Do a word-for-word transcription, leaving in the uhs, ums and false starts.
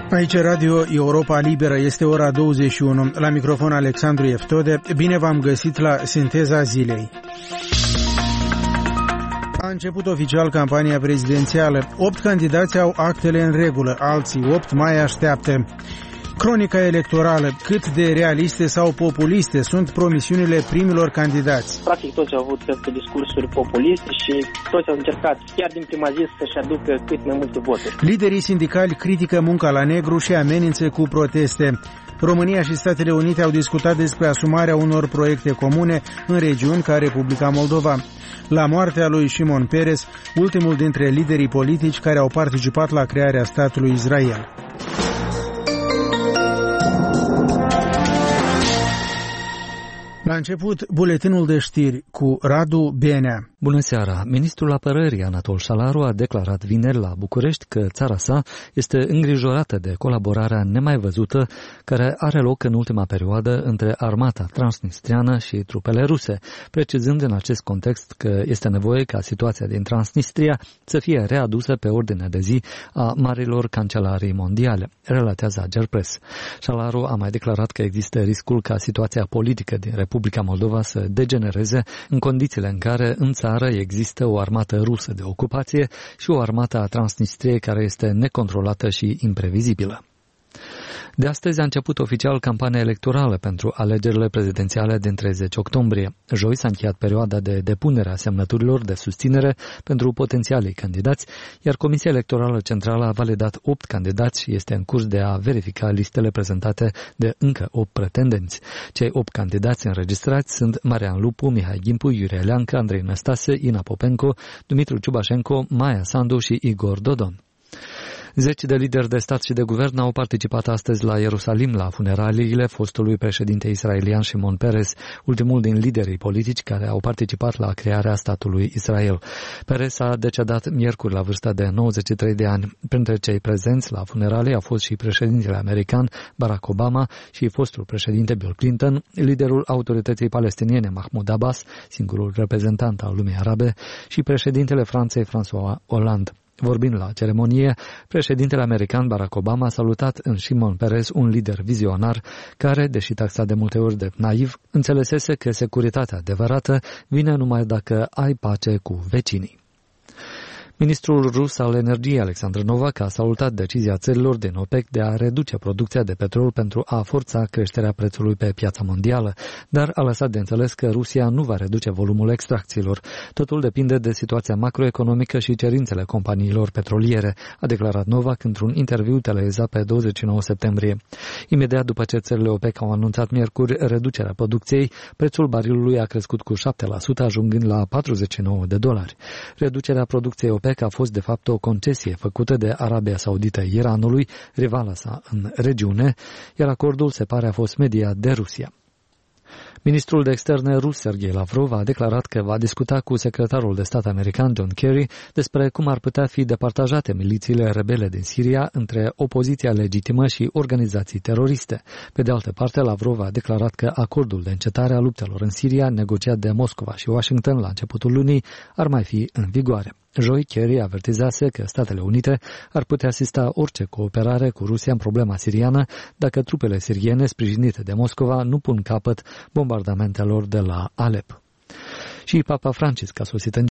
Aici Radio Europa Liberă, este ora douăzeci și unu. La microfon Alexandru Eftode. Bine v-am găsit la Sinteza Zilei. A început oficial campania prezidențială. Opt candidați au actele în regulă, alții opt mai așteaptă. Cronica electorală, cât de realiste sau populiste sunt promisiunile primilor candidați. Practic toți au avut aceste discursuri populiste și toți au încercat chiar din prima zi să-și aducă cât mai multe voturi. Liderii sindicali critică munca la negru și amenință cu proteste. România și Statele Unite au discutat despre asumarea unor proiecte comune în regiuni ca Republica Moldova. La moartea lui Shimon Peres, ultimul dintre liderii politici care au participat la crearea statului Israel. La început, buletinul de știri cu Radu Benea. Bună seara! Ministrul Apărării Anatol Șalaru a declarat vineri la București că țara sa este îngrijorată de colaborarea nemai văzută care are loc în ultima perioadă între armata transnistriană și trupele ruse, precizând în acest context că este nevoie ca situația din Transnistria să fie readusă pe ordinea de zi a marilor cancelarii mondiale, relatează Agerpres. Șalaru a mai declarat că există riscul ca situația politică din Republica Moldova să degenereze în condițiile în care în țară există o armată rusă de ocupație și o armată a Transnistriei care este necontrolată și imprevizibilă. De astăzi a început oficial campania electorală pentru alegerile prezidențiale din treizeci octombrie. Joi s-a încheiat perioada de depunere a semnăturilor de susținere pentru potențialii candidați, iar Comisia Electorală Centrală a validat opt candidați și este în curs de a verifica listele prezentate de încă opt pretendenți. Cei opt candidați înregistrați sunt Marian Lupu, Mihai Gimpu, Iurie Leancă, Andrei Năstase, Ina Popenco, Dumitru Ciubașenko, Maia Sandu și Igor Dodon. Zeci de lideri de stat și de guvern au participat astăzi la Ierusalim la funeraliile fostului președinte israelian Shimon Peres, ultimul din liderii politici care au participat la crearea statului Israel. Peres a decedat miercuri la vârsta de nouăzeci și trei de ani. Printre cei prezenți la funeralii au fost și președintele american Barack Obama și fostul președinte Bill Clinton, liderul autorității palestiniene Mahmoud Abbas, singurul reprezentant al lumii arabe, și președintele Franței François Hollande. Vorbind la ceremonie, președintele american Barack Obama a salutat în Shimon Peres un lider vizionar care, deși taxat de multe ori de naiv, înțelesese că securitatea adevărată vine numai dacă ai pace cu vecinii. Ministrul rus al energiei, Alexandru Novak, a salutat decizia țărilor din OPEC de a reduce producția de petrol pentru a forța creșterea prețului pe piața mondială, dar a lăsat de înțeles că Rusia nu va reduce volumul extracțiilor. Totul depinde de situația macroeconomică și cerințele companiilor petroliere, a declarat Novak într-un interviu televizat pe douăzeci și nouă septembrie. Imediat după ce țările OPEC au anunțat miercuri reducerea producției, prețul barilului a crescut cu șapte la sută, ajungând la patruzeci și nouă de dolari. Reducerea producției OPEC a fost de fapt o concesie făcută de Arabia Saudită Iranului, rivala sa în regiune, iar acordul se pare a fost mediat de Rusia. Ministrul de externe rus Sergei Lavrov a declarat că va discuta cu secretarul de stat american John Kerry despre cum ar putea fi departajate milițiile rebele din Siria între opoziția legitimă și organizații teroriste. Pe de altă parte, Lavrov a declarat că acordul de încetare a luptelor în Siria, negociat de Moscova și Washington la începutul lunii, ar mai fi în vigoare. Joi, Kerry avertizase că Statele Unite ar putea asista orice cooperare cu Rusia în problema siriană dacă trupele siriene sprijinite de Moscova nu pun capăt bombardamentelor de la Alep. Și Papa Francisc a sosit în